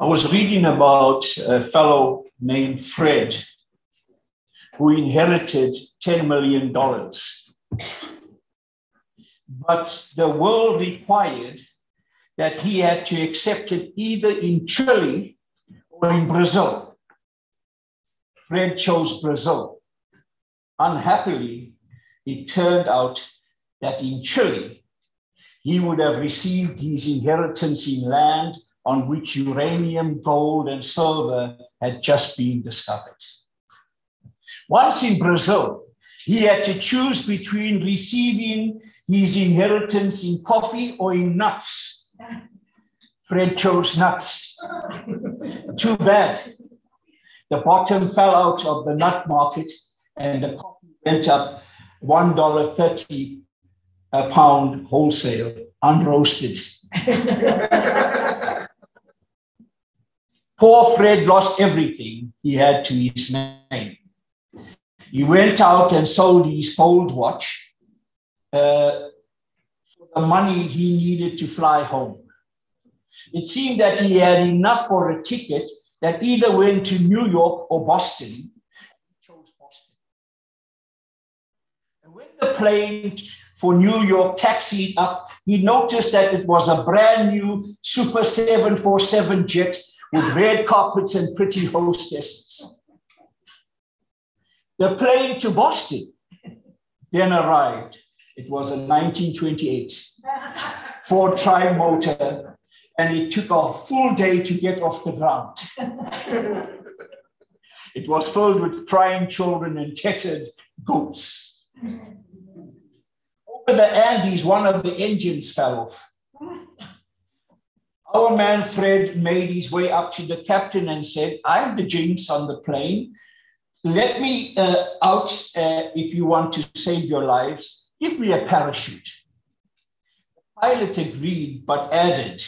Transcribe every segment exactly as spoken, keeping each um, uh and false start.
I was reading about a fellow named Fred who inherited ten million dollars. But the world required that he had to accept it either in Chile or in Brazil. Fred chose Brazil. Unhappily, it turned out that in Chile, he would have received his inheritance in land on which uranium, gold, and silver had just been discovered. Once in Brazil, he had to choose between receiving his inheritance in coffee or in nuts. Fred chose nuts. Too bad. The bottom fell out of the nut market and the coffee went up one dollar thirty a pound wholesale, unroasted. Poor Fred lost everything he had to his name. He went out and sold his gold watch uh, for the money he needed to fly home. It seemed that he had enough for a ticket that either went to New York or Boston. He chose Boston. And when the plane for New York taxied up, he noticed that it was a brand new Super seven forty-seven jet with red carpets and pretty hostesses. The plane to Boston then arrived. It was a nineteen twenty-eight Ford Tri-Motor, and it took a full day to get off the ground. It was filled with crying children and tattered goats. Over the Andes, one of the engines fell off. Our man Fred made his way up to the captain and said, "I'm the jinx on the plane. Let me uh, out uh, if you want to save your lives. Give me a parachute." The pilot agreed, but added,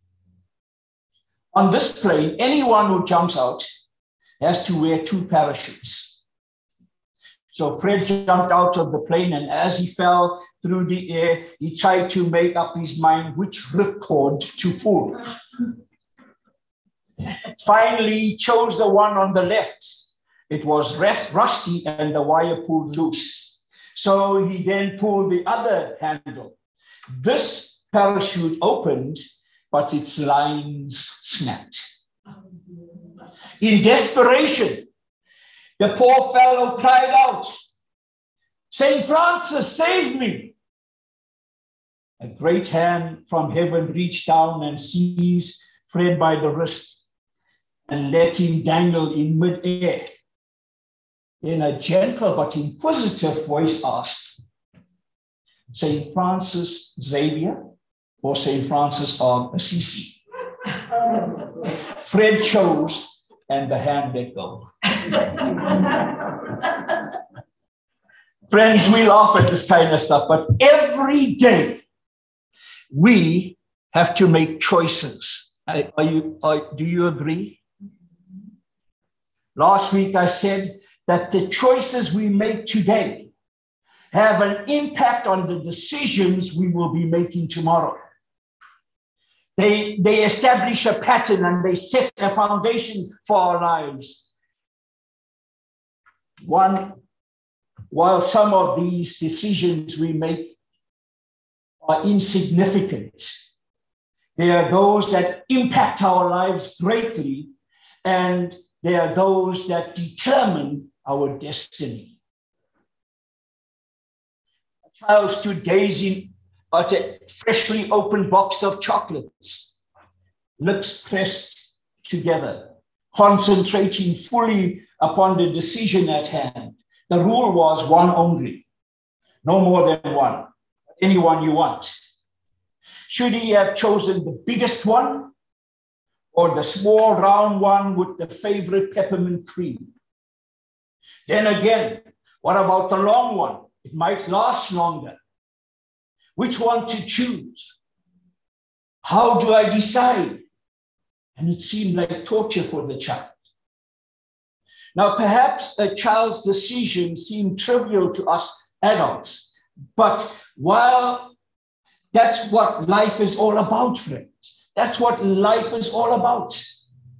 "On this plane, anyone who jumps out has to wear two parachutes." So Fred jumped out of the plane, and as he fell through the air, he tried to make up his mind which ripcord to pull. Finally, he chose the one on the left. It was rusty and the wire pulled loose. So he then pulled the other handle. This parachute opened, but its lines snapped. In desperation, the poor fellow cried out, "Saint Francis, save me!" A great hand from heaven reached down and seized Fred by the wrist and let him dangle in midair. Then a gentle but inquisitive voice asked, "Saint Francis Xavier or Saint Francis of Assisi?" Fred chose, and the hand let go. Friends, we laugh at this kind of stuff, but every day we have to make choices. Are you, are, do you agree? Last week I said that the choices we make today have an impact on the decisions we will be making tomorrow. They, they establish a pattern and they set a foundation for our lives. One, while some of these decisions we make are insignificant, there are those that impact our lives greatly, and there are those that determine our destiny. A child stood gazing at a freshly opened box of chocolates, lips pressed together, concentrating fully upon the decision at hand. The rule was one only, no more than one, any one you want. Should he have chosen the biggest one or the small round one with the favorite peppermint cream? Then again, what about the long one? It might last longer. Which one to choose? How do I decide? And it seemed like torture for the child. Now, perhaps a child's decision seemed trivial to us adults, but while that's what life is all about, friends, that's what life is all about.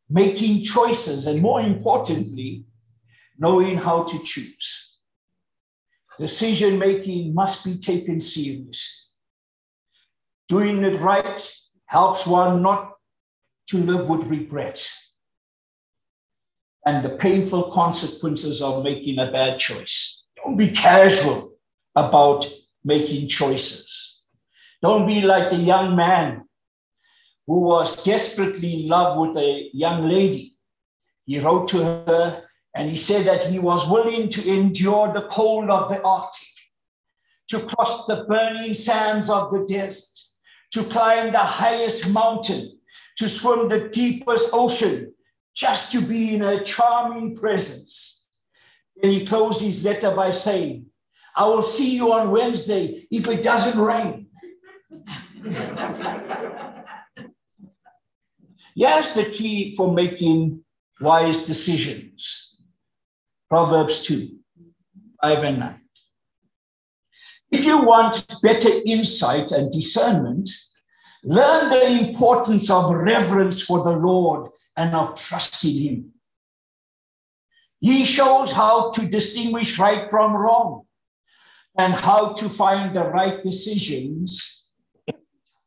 making choices, and more importantly, knowing how to choose. Decision making must be taken seriously. Doing it right helps one not to live with regrets and the painful consequences of making a bad choice. Don't be casual about making choices. Don't be like the young man who was desperately in love with a young lady. He wrote to her and he said that he was willing to endure the cold of the Arctic, to cross the burning sands of the desert, to climb the highest mountain, to swim the deepest ocean, just to be in her charming presence. And he closed his letter by saying, I will see you on Wednesday if it doesn't rain. Here's the key for making wise decisions. Proverbs two, five and nine. If you want better insight and discernment, learn the importance of reverence for the Lord and of trusting him. He shows how to distinguish right from wrong and how to find the right decisions. If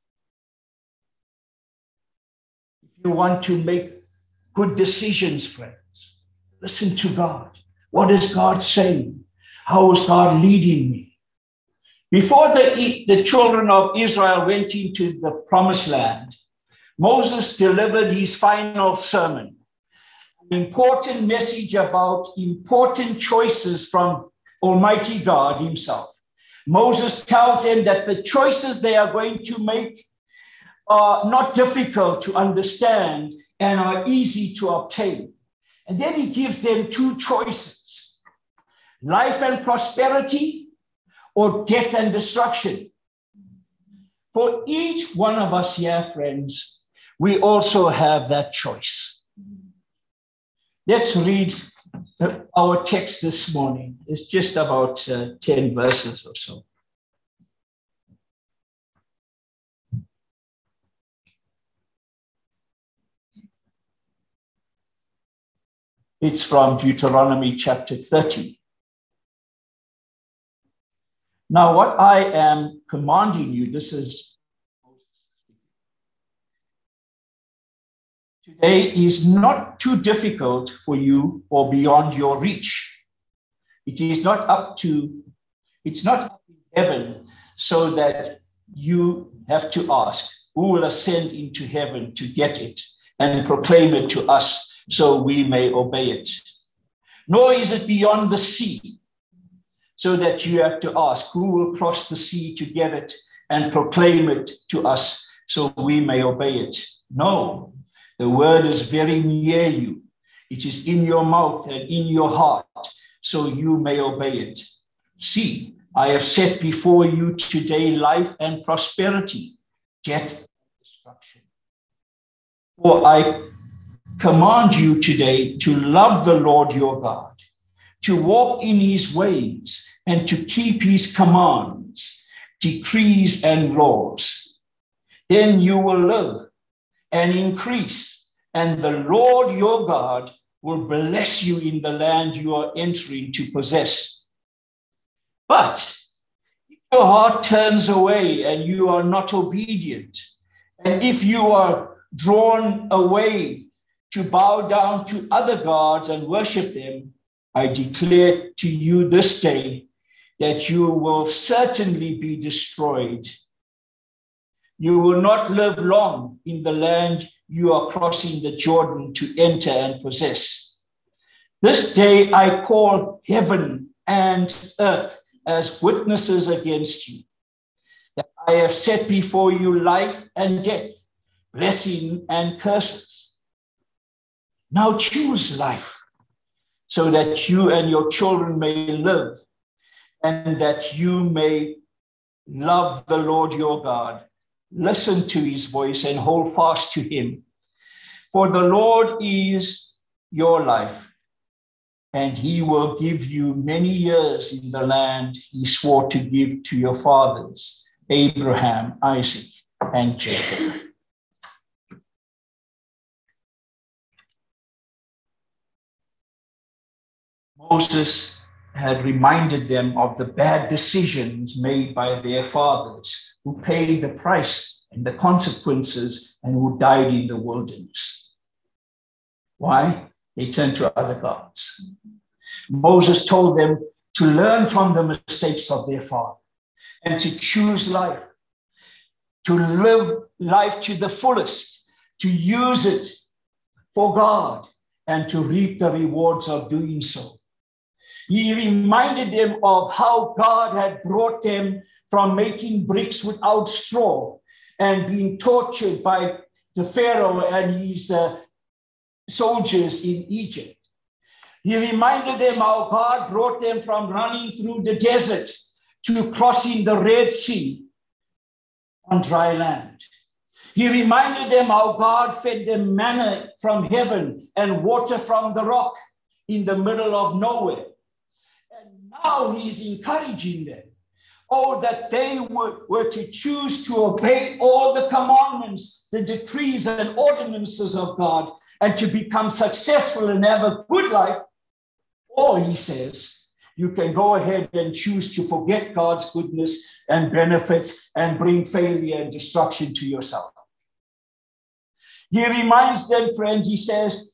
you want to make good decisions, friends, listen to God. What is God saying? How is God leading me? Before the, the children of Israel went into the promised land, Moses delivered his final sermon, an important message about important choices from Almighty God himself. Moses tells them that the choices they are going to make are not difficult to understand and are easy to obtain. And then he gives them two choices, life and prosperity or death and destruction. For each one of us here, friends, we also have that choice. Let's read our text this morning. It's just about uh, ten verses or so. It's from Deuteronomy chapter thirty. Now, what I am commanding you, this is today, is not too difficult for you or beyond your reach. It is not up to, it's not up in heaven so that you have to ask, who will ascend into heaven to get it and proclaim it to us so we may obey it. Nor is it beyond the sea, so that you have to ask, who will cross the sea to get it and proclaim it to us so we may obey it. No, the word is very near you. It is in your mouth and in your heart, so you may obey it. See, I have set before you today life and prosperity, death and destruction. For I command you today to love the Lord your God, to walk in his ways and to keep his commands, decrees and laws. Then you will live and increase, and the Lord your God will bless you in the land you are entering to possess. But if your heart turns away and you are not obedient, and if you are drawn away to bow down to other gods and worship them, I declare to you this day that you will certainly be destroyed. You will not live long in the land you are crossing the Jordan to enter and possess. This day I call heaven and earth as witnesses against you, that I have set before you life and death, blessing and curses. Now choose life, so that you and your children may live, and that you may love the Lord your God. Listen to his voice and hold fast to him. For the Lord is your life, and he will give you many years in the land he swore to give to your fathers, Abraham, Isaac, and Jacob. Moses had reminded them of the bad decisions made by their fathers, who paid the price and the consequences and who died in the wilderness. Why? They turned to other gods. Moses told them to learn from the mistakes of their father and to choose life, to live life to the fullest, to use it for God and to reap the rewards of doing so. He reminded them of how God had brought them from making bricks without straw and being tortured by the Pharaoh and his uh, soldiers in Egypt. He reminded them how God brought them from running through the desert to crossing the Red Sea on dry land. He reminded them how God fed them manna from heaven and water from the rock in the middle of nowhere. And now he's encouraging them, oh, that they were, were to choose to obey all the commandments, the decrees and ordinances of God, and to become successful and have a good life. Or, he says, you can go ahead and choose to forget God's goodness and benefits and bring failure and destruction to yourself. He reminds them, friends, he says,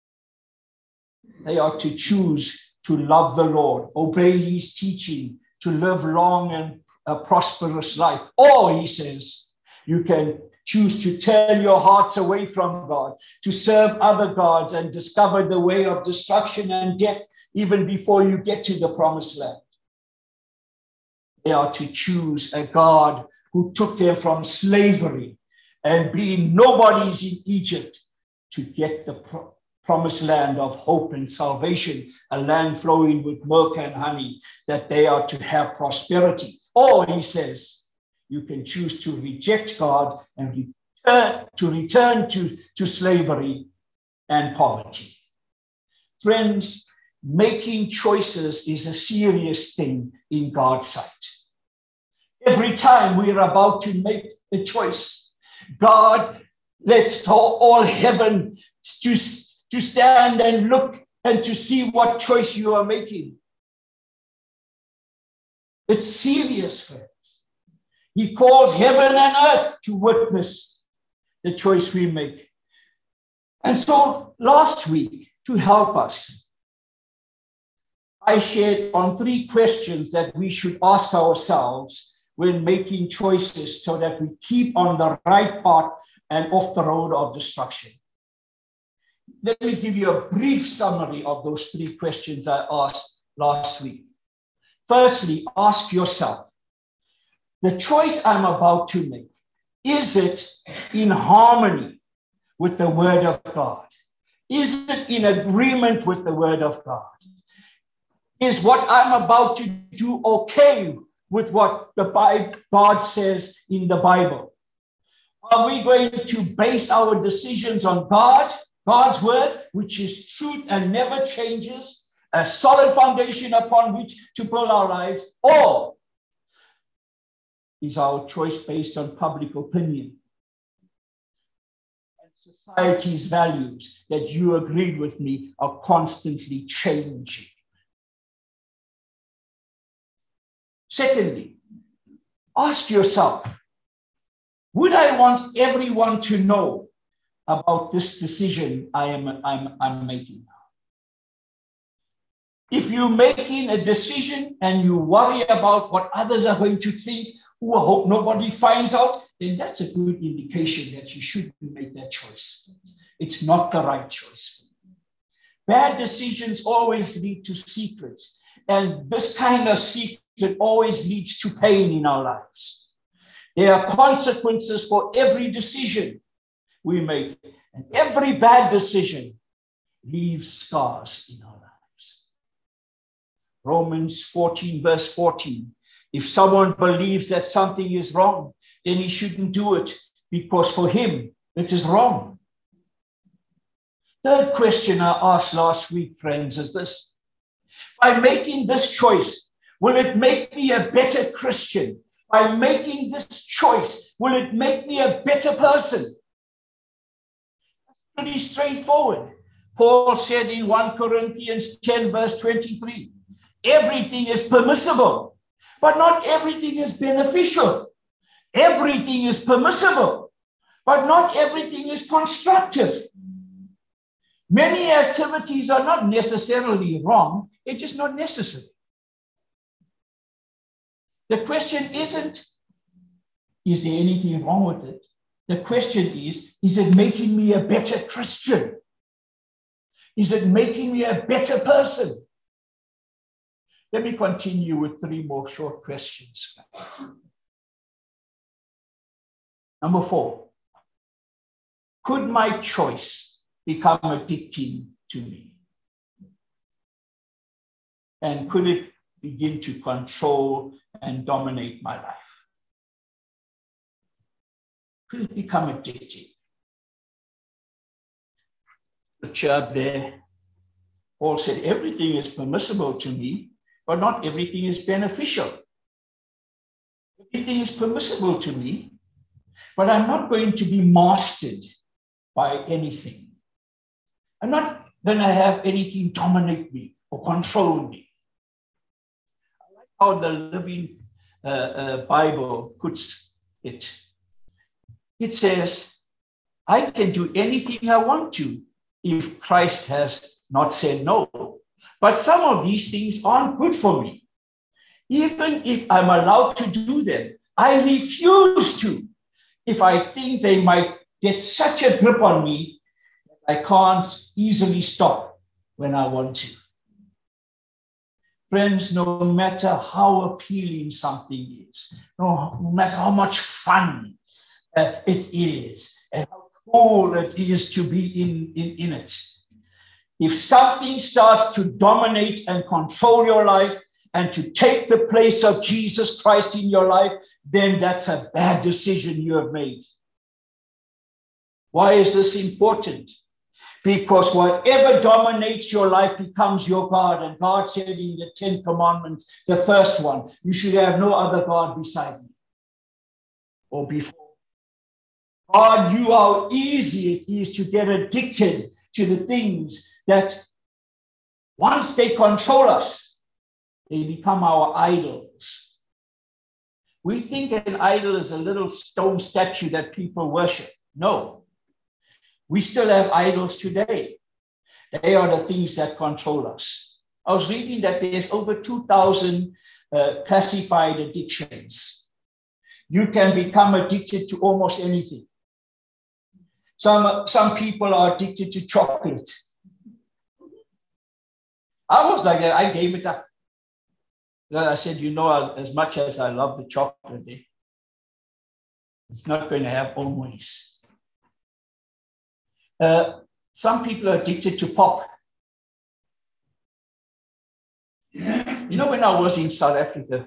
they are to choose to love the Lord, obey his teaching, to live long and a prosperous life. Or, he says, you can choose to turn your hearts away from God, to serve other gods and discover the way of destruction and death even before you get to the promised land. They are to choose a God who took them from slavery and being nobodies in Egypt to get the pro- promised land of hope and salvation, a land flowing with milk and honey, that they are to have prosperity. Or, he says, you can choose to reject God and return, to return to, to slavery and poverty. Friends, making choices is a serious thing in God's sight. Every time we are about to make a choice, God lets all, all heaven to, to stand and look and to see what choice you are making. It's serious, friends. He calls heaven and earth to witness the choice we make. And so last week, to help us, I shared on three questions that we should ask ourselves when making choices so that we keep on the right path and off the road of destruction. Let me give you a brief summary of those three questions I asked last week. Firstly, ask yourself, the choice I'm about to make, is it in harmony with the Word of God? Is it in agreement with the Word of God? Is what I'm about to do okay with what the Bible, God says in the Bible? Are we going to base our decisions on God, God's word, which is truth and never changes, a solid foundation upon which to build our lives? Or is our choice based on public opinion and society's values that you agreed with me are constantly changing? Secondly, ask yourself, would I want everyone to know about this decision I am I'm, I'm making now? If you're making a decision and you worry about what others are going to think, who I hope nobody finds out, then that's a good indication that you shouldn't make that choice. It's not the right choice. Bad decisions always lead to secrets, and this kind of secret it always leads to pain in our lives. There are consequences for every decision we make, and every bad decision leaves scars in our lives. Romans fourteen, verse fourteen. If someone believes that something is wrong, then he shouldn't do it, because for him it is wrong. Third question I asked last week, friends, is this: by making this choice, will it make me a better Christian? By making this choice, will it make me a better person? That's pretty straightforward. Paul said in First Corinthians ten, verse twenty-three, everything is permissible, but not everything is beneficial. Everything is permissible, but not everything is constructive. Many activities are not necessarily wrong, they're just not necessary. The question isn't, is there anything wrong with it? The question is, is it making me a better Christian? Is it making me a better person? Let me continue with three more short questions. Number four, could my choice become addicting to me? And could it begin to control and dominate my life? Could it become addictive? The chirp there, Paul said, everything is permissible to me, but not everything is beneficial. Everything is permissible to me, but I'm not going to be mastered by anything. I'm not going to have anything dominate me or control me. I like how the Living uh, uh, Bible puts it. It says, I can do anything I want to if Christ has not said no. But some of these things aren't good for me. Even if I'm allowed to do them, I refuse to if I think they might get such a grip on me that I can't easily stop when I want to. Friends, no matter how appealing something is, no, no matter how much fun uh, it is, and how cool it is to be in, in, in it, if something starts to dominate and control your life and to take the place of Jesus Christ in your life, then that's a bad decision you have made. Why is this important? Because whatever dominates your life becomes your God. And God said in the Ten Commandments, the first one, you should have no other God beside me or before. God knew how easy it is to get addicted to the things that once they control us, they become our idols. We think an idol is a little stone statue that people worship. No. We still have idols today. They are the things that control us. I was reading that there's over two thousand uh, classified addictions. You can become addicted to almost anything. Some, some people are addicted to chocolate. I was like that. I gave it up. I said, you know, as much as I love the chocolate, it's not going to have always. Uh, some people are addicted to pop. You know, when I was in South Africa,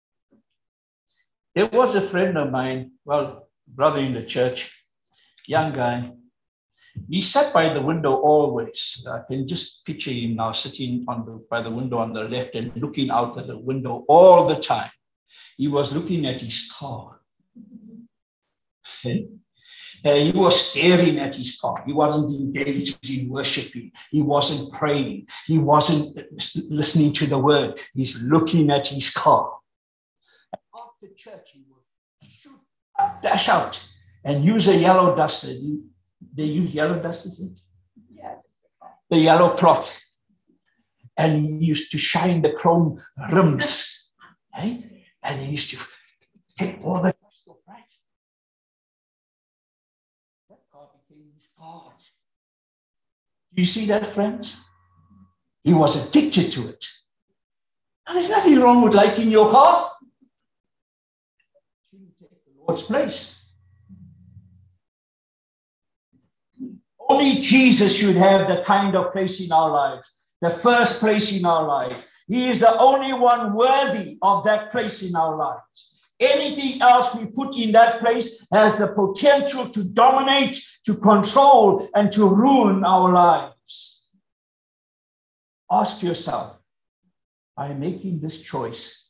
there was a friend of mine, well, brother in the church, young guy. He sat by the window always. I can just picture him now sitting on the, by the window on the left and looking out at the window all the time. He was looking at his car. Okay. Uh, he was staring at his car. He wasn't engaged in worshiping. He wasn't praying. He wasn't listening to the word. He's looking at his car. And after church, he would shoot, dash out and use a yellow duster. They use yellow dusters? Yeah. The yellow cloth. And he used to shine the chrome rims. Right? And he used to take all the dust off, right? God. Do you see that, friends? He was addicted to it. And there's nothing wrong with liking your car. You take the Lord's place. Only Jesus should have the kind of place in our lives, the first place in our life. He is the only one worthy of that place in our lives. Anything else we put in that place has the potential to dominate, to control, and to ruin our lives. Ask yourself, by making this choice,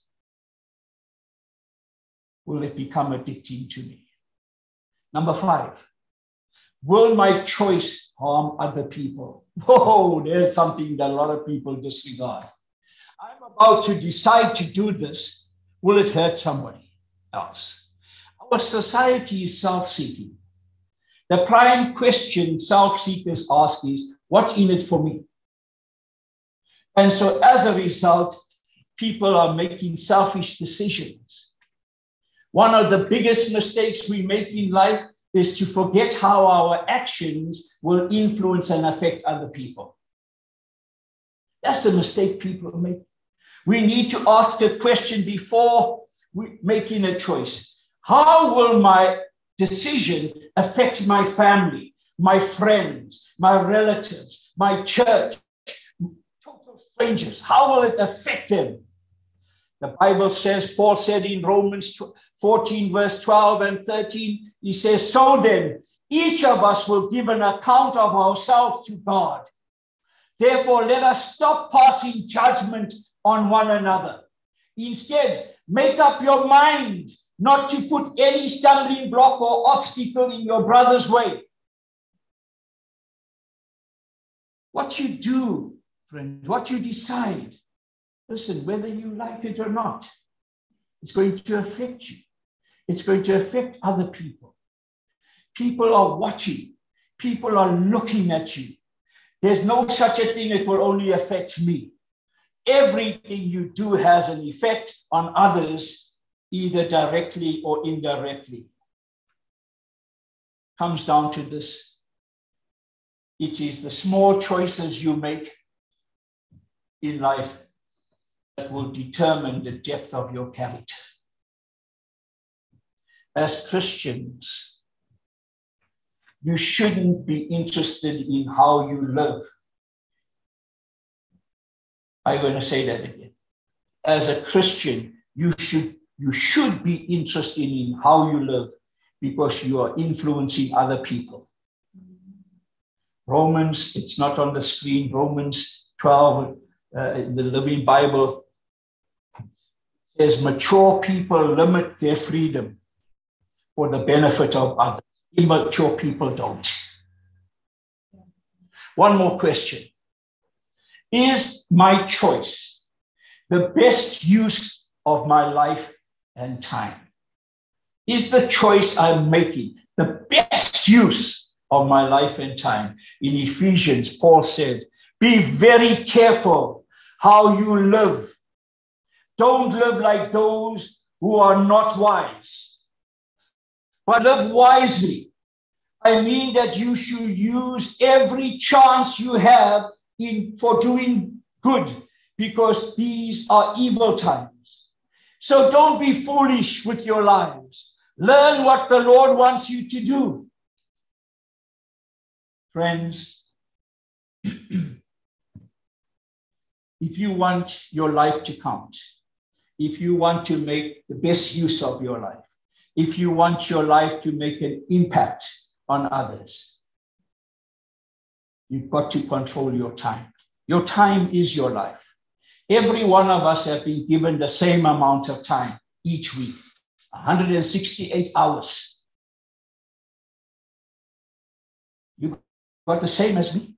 will it become addicting to me? Number five, Will my choice harm other people? Oh, there's something that a lot of people disregard. I'm about to decide to do this. Will it hurt somebody else? Our society is self-seeking. The prime question self-seekers ask is, what's in it for me? And so as a result, people are making selfish decisions. One of the biggest mistakes we make in life is to forget how our actions will influence and affect other people. That's the mistake people make. We need to ask a question before we making a choice. How will my decision affect my family, my friends, my relatives, my church, total strangers? How will it affect them? The Bible says, Paul said in Romans fourteen, verse twelve and thirteen, he says, so then, each of us will give an account of ourselves to God. Therefore, let us stop passing judgment on one another. Instead, make up your mind not to put any stumbling block or obstacle in your brother's way. What you do, friend, what you decide, listen, whether you like it or not, it's going to affect you. It's going to affect other people. People are watching. People are looking at you. There's no such a thing that will only affect me. Everything you do has an effect on others, either directly or indirectly. Comes down to this. It is the small choices you make in life that will determine the depth of your character. As Christians, you shouldn't be interested in how you live. I'm going to say that again. As a Christian, you should, you should be interested in how you live because you are influencing other people. Romans, it's not on the screen, Romans twelve, uh, in the Living Bible, says mature people limit their freedom for the benefit of others. Immature people don't. One more question. Is my choice the best use of my life and time? Is the choice I'm making the best use of my life and time? In Ephesians, Paul said, be very careful how you live. Don't live like those who are not wise, but live wisely. I mean that you should use every chance you have in for doing good, because these are evil times. So don't be foolish with your lives. Learn what the Lord wants you to do. Friends, if you want your life to count, if you want to make the best use of your life, if you want your life to make an impact on others, you've got to control your time. Your time is your life. Every one of us have been given the same amount of time each week, one hundred sixty-eight hours. You got the same as me.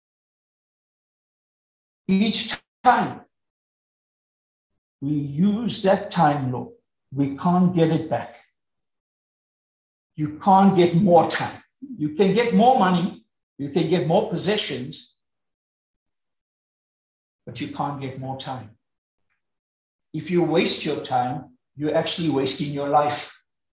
Each time we use that time, Lord, we can't get it back. You can't get more time. You can get more money. You can get more possessions, but you can't get more time. If you waste your time, you're actually wasting your life.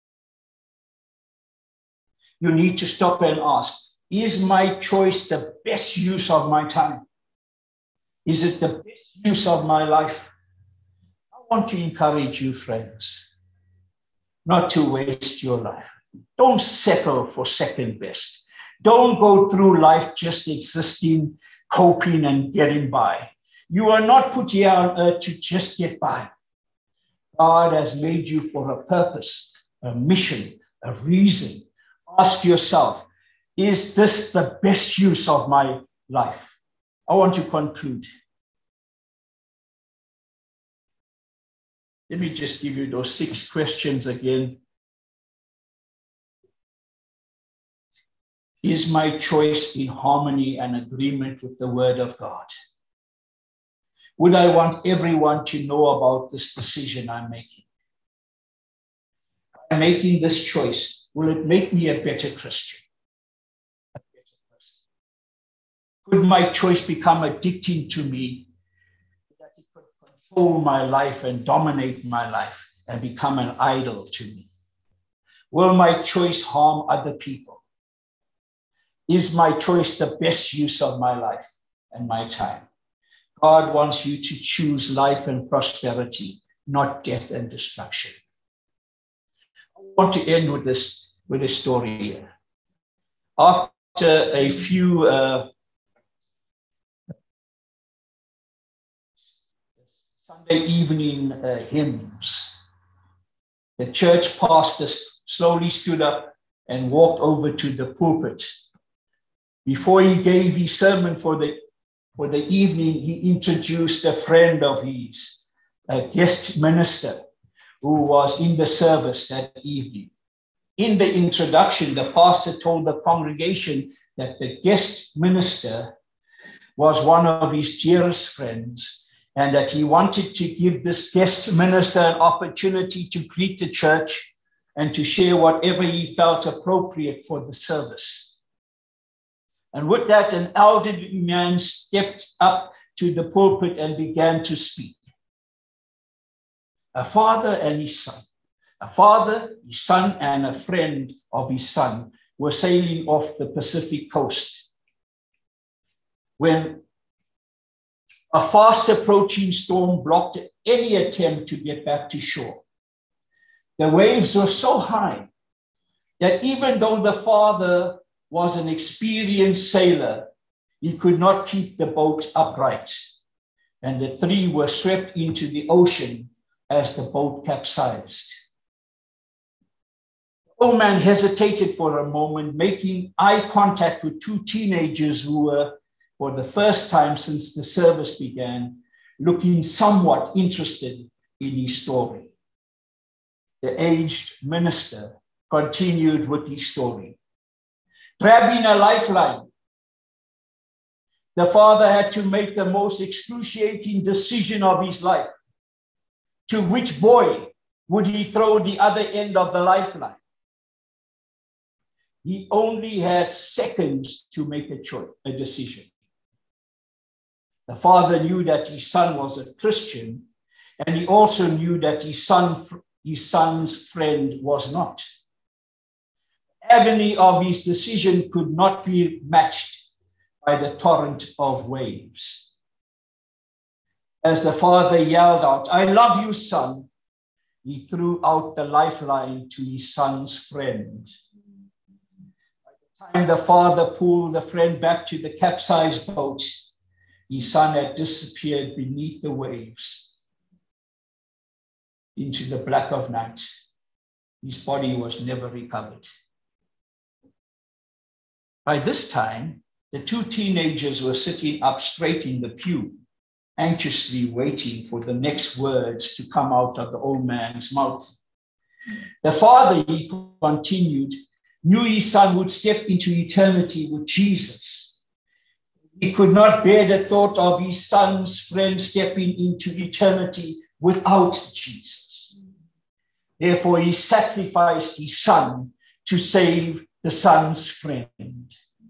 You need to stop and ask, is my choice the best use of my time? Is it the best use of my life? I want to encourage you, friends, not to waste your life. Don't settle for second best. Don't go through life just existing, coping, and getting by. You are not put here on earth to just get by. God has made you for a purpose, a mission, a reason. Ask yourself, is this the best use of my life? I want to conclude. Let me just give you those six questions again. Is my choice in harmony and agreement with the Word of God? Would I want everyone to know about this decision I'm making? I'm making this choice. Will it make me a better Christian? A better person? Could my choice become addicting to me, that it could control my life and dominate my life and become an idol to me? Will my choice harm other people? Is my choice the best use of my life and my time? God wants you to choose life and prosperity, not death and destruction. I want to end with this, with a story here. After a few uh, Sunday evening uh, hymns, the church pastor slowly stood up and walked over to the pulpit. Before he gave his sermon for the, for the evening, he introduced a friend of his, a guest minister, who was in the service that evening. In the introduction, the pastor told the congregation that the guest minister was one of his dearest friends, and that he wanted to give this guest minister an opportunity to greet the church and to share whatever he felt appropriate for the service. And with that, an elderly man stepped up to the pulpit and began to speak. A father and his son. A father, his son, and a friend of his son were sailing off the Pacific coast when a fast approaching storm blocked any attempt to get back to shore. The waves were so high that even though the father was an experienced sailor, he could not keep the boat upright, and the three were swept into the ocean as the boat capsized. The old man hesitated for a moment, making eye contact with two teenagers who were, for the first time since the service began, looking somewhat interested in his story. The aged minister continued with his story. Grabbing a lifeline, the father had to make the most excruciating decision of his life. To which boy would he throw the other end of the lifeline? He only had seconds to make a choice, a decision. The father knew that his son was a Christian, and he also knew that his son, his son's friend was not. Agony of his decision could not be matched by the torrent of waves. As the father yelled out, "I love you, son," he threw out the lifeline to his son's friend. By the time the father pulled the friend back to the capsized boat, his son had disappeared beneath the waves into the black of night. His body was never recovered. By this time, the two teenagers were sitting up straight in the pew, anxiously waiting for the next words to come out of the old man's mouth. The father, he continued, knew his son would step into eternity with Jesus. He could not bear the thought of his son's friend stepping into eternity without Jesus. Therefore, he sacrificed his son to save the son's friend.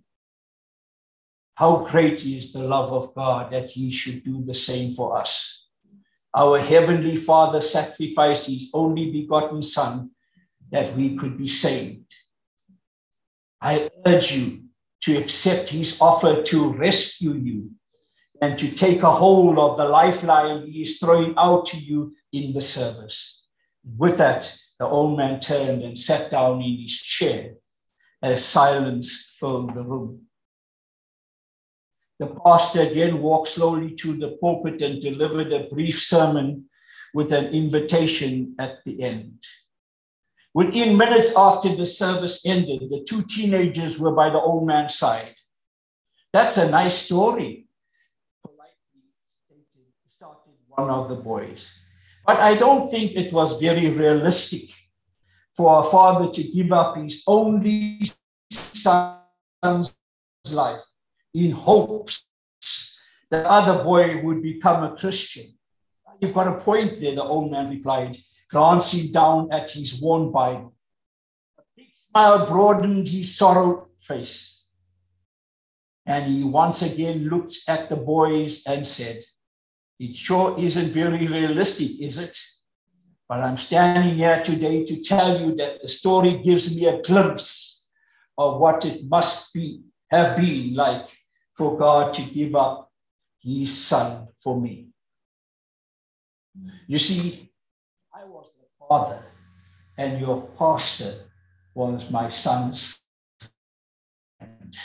How great is the love of God that he should do the same for us. Our Heavenly Father sacrificed his only begotten Son that we could be saved. I urge you to accept his offer to rescue you and to take a hold of the lifeline he is throwing out to you in the service. With that, the old man turned and sat down in his chair as silence filled the room. The pastor again walked slowly to the pulpit and delivered a brief sermon with an invitation at the end. Within minutes after the service ended, the two teenagers were by the old man's side. "That's a nice story," politely started one of the boys. "But I don't think it was very realistic for a father to give up his only son son's life in hopes that the other boy would become a Christian. You've got a point there, the old man replied, glancing down at his worn Bible. A big smile broadened his sorrowed face, and he once again looked at the boys and said, it sure isn't very realistic, is it? But I'm standing here today to tell you that the story gives me a glimpse of what it must be, have been like for God to give up his son for me. You see, I was the father, and your pastor was my son's friend.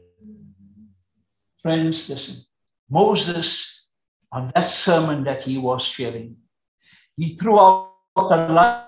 Friends, listen. Moses, on that sermon that he was sharing, he threw out the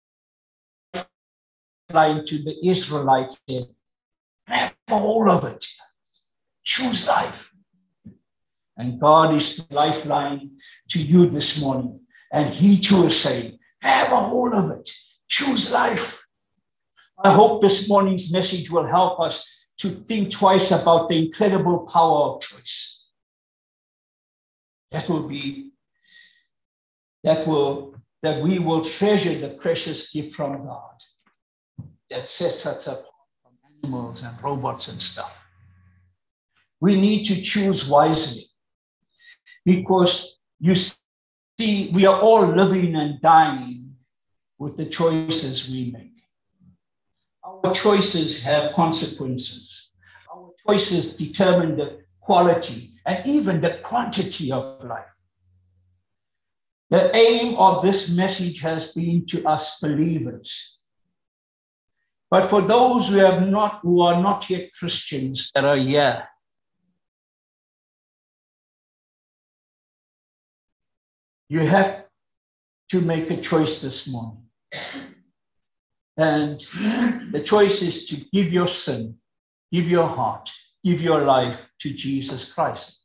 lifeline to the Israelites, said, grab a hold of it. Choose life. And God is the lifeline to you this morning. And he too is saying, grab a hold of it. Choose life. I hope this morning's message will help us to think twice about the incredible power of choice. That will be, that will, that we will treasure the precious gift from God that sets us apart from animals and robots and stuff. We need to choose wisely, because you see, we are all living and dying with the choices we make. Our choices have consequences. Our choices determine the quality and even the quantity of life. The aim of this message has been to us believers. But for those who have not, who are not yet Christians that are here, you have to make a choice this morning. And the choice is to give your sin, give your heart, give your life to Jesus Christ.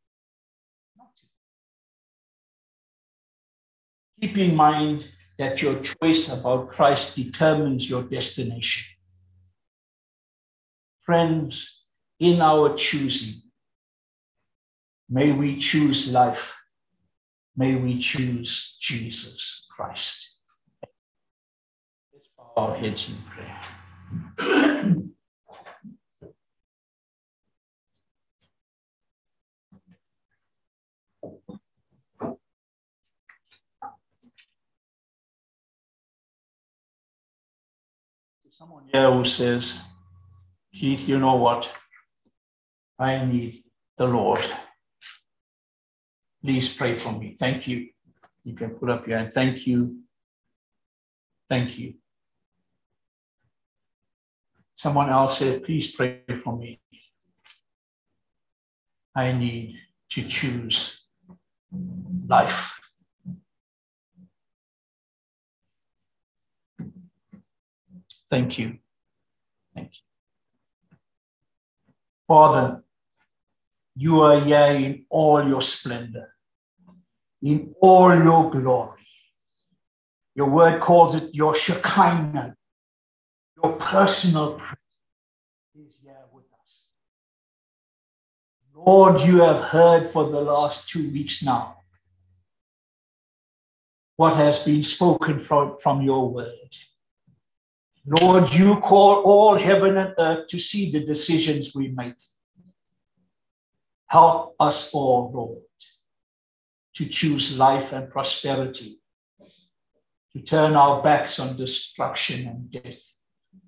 Keep in mind that your choice about Christ determines your destination. Friends, in our choosing, may we choose life. May we choose Jesus Christ. Let's bow our heads in prayer. Someone here who says, Keith, you know what? I need the Lord. Please pray for me. Thank you. You can put up your hand. Thank you. Thank you. Someone else said, please pray for me. I need to choose life. Thank you. Thank you. Father, you are here in all your splendor, in all your glory. Your word calls it your Shekinah, your personal presence is here with us. Lord, you have heard for the last two weeks now what has been spoken from, from your word. Lord, you call all heaven and earth to see the decisions we make. Help us all, Lord, to choose life and prosperity, to turn our backs on destruction and death.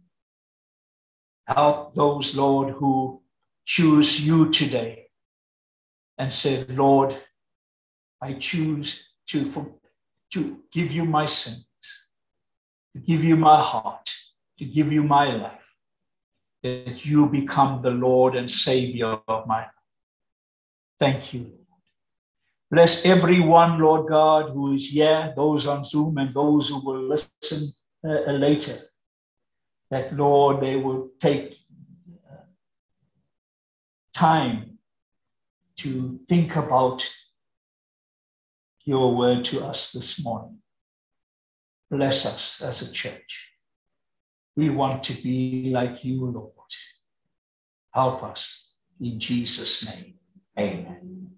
Help those, Lord, who choose you today and said, Lord, I choose to, to give you my sins, to give you my heart, to give you my life, that you become the Lord and Savior of my life. Thank you, Lord. Bless everyone, Lord God, who is here, those on Zoom and those who will listen uh, later, that, Lord, they will take uh, time to think about your word to us this morning. Bless us as a church. We want to be like you, Lord. Help us in Jesus' name. Amen.